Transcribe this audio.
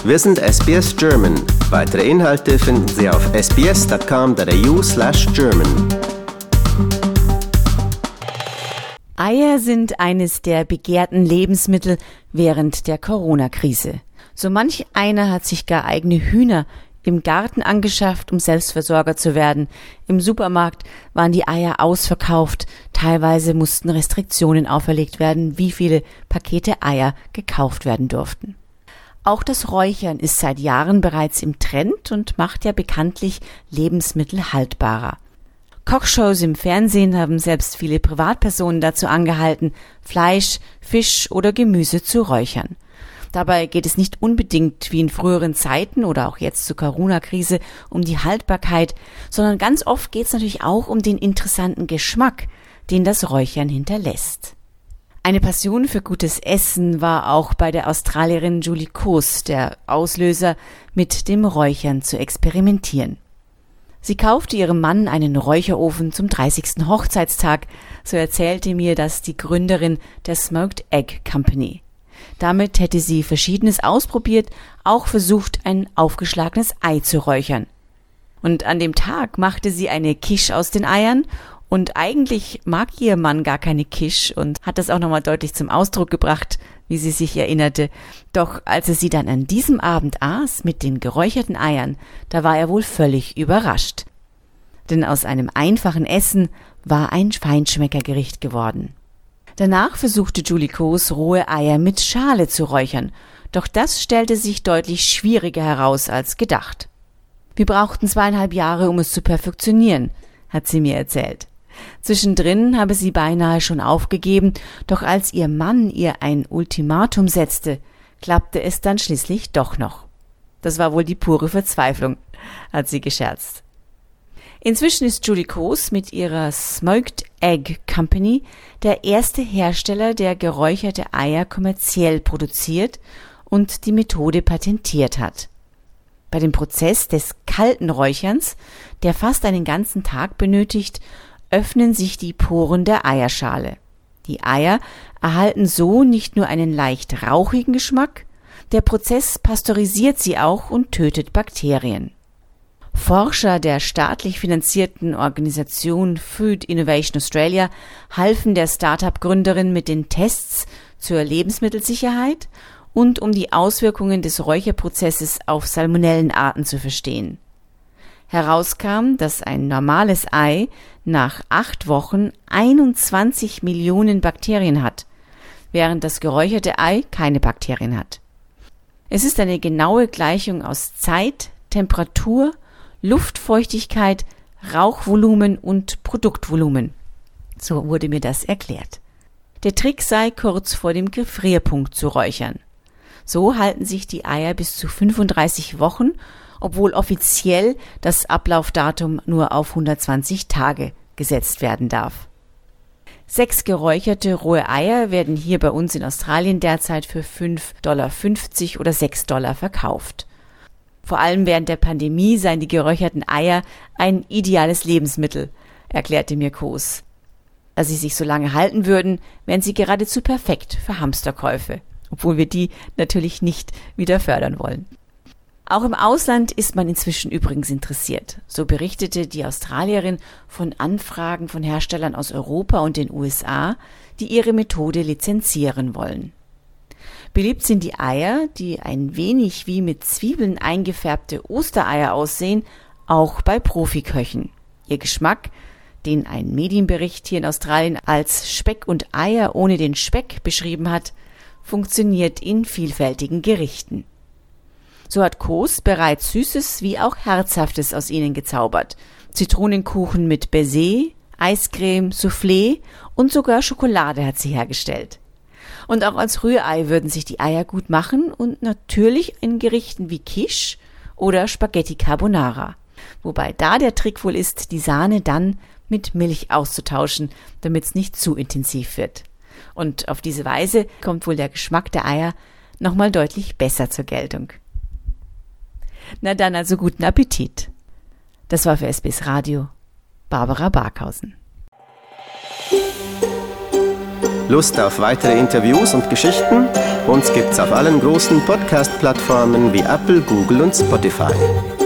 Wir sind SBS German. Weitere Inhalte finden Sie auf sbs.com.au/German. Eier sind eines der begehrten Lebensmittel während der Corona-Krise. So manch einer hat sich gar eigene Hühner im Garten angeschafft, um Selbstversorger zu werden. Im Supermarkt waren die Eier ausverkauft. Teilweise mussten Restriktionen auferlegt werden, wie viele Pakete Eier gekauft werden durften. Auch das Räuchern ist seit Jahren bereits im Trend und macht ja bekanntlich Lebensmittel haltbarer. Kochshows im Fernsehen haben selbst viele Privatpersonen dazu angehalten, Fleisch, Fisch oder Gemüse zu räuchern. Dabei geht es nicht unbedingt wie in früheren Zeiten oder auch jetzt zur Corona-Krise um die Haltbarkeit, sondern ganz oft geht es natürlich auch um den interessanten Geschmack, den das Räuchern hinterlässt. Eine Passion für gutes Essen war auch bei der Australierin Julie Coase der Auslöser, mit dem Räuchern zu experimentieren. Sie kaufte ihrem Mann einen Räucherofen zum 30. Hochzeitstag, so erzählte mir das die Gründerin der Smoked Egg Company. Damit hätte sie Verschiedenes ausprobiert, auch versucht, ein aufgeschlagenes Ei zu räuchern. Und an dem Tag machte sie eine Quiche aus den Eiern. Und eigentlich mag ihr Mann gar keine Quiche und hat das auch nochmal deutlich zum Ausdruck gebracht, wie sie sich erinnerte. Doch als er sie dann an diesem Abend aß mit den geräucherten Eiern, da war er wohl völlig überrascht. Denn aus einem einfachen Essen war ein Feinschmeckergericht geworden. Danach versuchte Julie Coase, rohe Eier mit Schale zu räuchern. Doch das stellte sich deutlich schwieriger heraus als gedacht. Wir brauchten 2,5 Jahre, um es zu perfektionieren, hat sie mir erzählt. Zwischendrin habe sie beinahe schon aufgegeben, doch als ihr Mann ihr ein Ultimatum setzte, klappte es dann schließlich doch noch. Das war wohl die pure Verzweiflung, hat sie gescherzt. Inzwischen ist Julie Coase mit ihrer Smoked Egg Company der erste Hersteller, der geräucherte Eier kommerziell produziert und die Methode patentiert hat. Bei dem Prozess des kalten Räucherns, der fast einen ganzen Tag benötigt, öffnen sich die Poren der Eierschale. Die Eier erhalten so nicht nur einen leicht rauchigen Geschmack, der Prozess pasteurisiert sie auch und tötet Bakterien. Forscher der staatlich finanzierten Organisation Food Innovation Australia halfen der Start-up-Gründerin mit den Tests zur Lebensmittelsicherheit und um die Auswirkungen des Räucherprozesses auf Salmonellenarten zu verstehen. Herauskam, dass ein normales Ei nach 8 Wochen 21 Millionen Bakterien hat, während das geräucherte Ei keine Bakterien hat. Es ist eine genaue Gleichung aus Zeit, Temperatur, Luftfeuchtigkeit, Rauchvolumen und Produktvolumen. So wurde mir das erklärt. Der Trick sei, kurz vor dem Gefrierpunkt zu räuchern. So halten sich die Eier bis zu 35 Wochen, obwohl offiziell das Ablaufdatum nur auf 120 Tage gesetzt werden darf. 6 geräucherte rohe Eier werden hier bei uns in Australien derzeit für $5,50 oder $6 verkauft. Vor allem während der Pandemie seien die geräucherten Eier ein ideales Lebensmittel, erklärte mir Coase. Da sie sich so lange halten würden, wären sie geradezu perfekt für Hamsterkäufe, obwohl wir die natürlich nicht wieder fördern wollen. Auch im Ausland ist man inzwischen übrigens interessiert. So berichtete die Australierin von Anfragen von Herstellern aus Europa und den USA, die ihre Methode lizenzieren wollen. Beliebt sind die Eier, die ein wenig wie mit Zwiebeln eingefärbte Ostereier aussehen, auch bei Profiköchen. Ihr Geschmack, den ein Medienbericht hier in Australien als Speck und Eier ohne den Speck beschrieben hat, funktioniert in vielfältigen Gerichten. So hat Coase bereits Süßes wie auch Herzhaftes aus ihnen gezaubert. Zitronenkuchen mit Baiser, Eiscreme, Soufflé und sogar Schokolade hat sie hergestellt. Und auch als Rührei würden sich die Eier gut machen und natürlich in Gerichten wie Quiche oder Spaghetti Carbonara. Wobei da der Trick wohl ist, die Sahne dann mit Milch auszutauschen, damit es nicht zu intensiv wird. Und auf diese Weise kommt wohl der Geschmack der Eier nochmal deutlich besser zur Geltung. Na dann also guten Appetit. Das war für SBS Radio Barbara Barkhausen. Lust auf weitere Interviews und Geschichten? Uns gibt's auf allen großen Podcast-Plattformen wie Apple, Google und Spotify.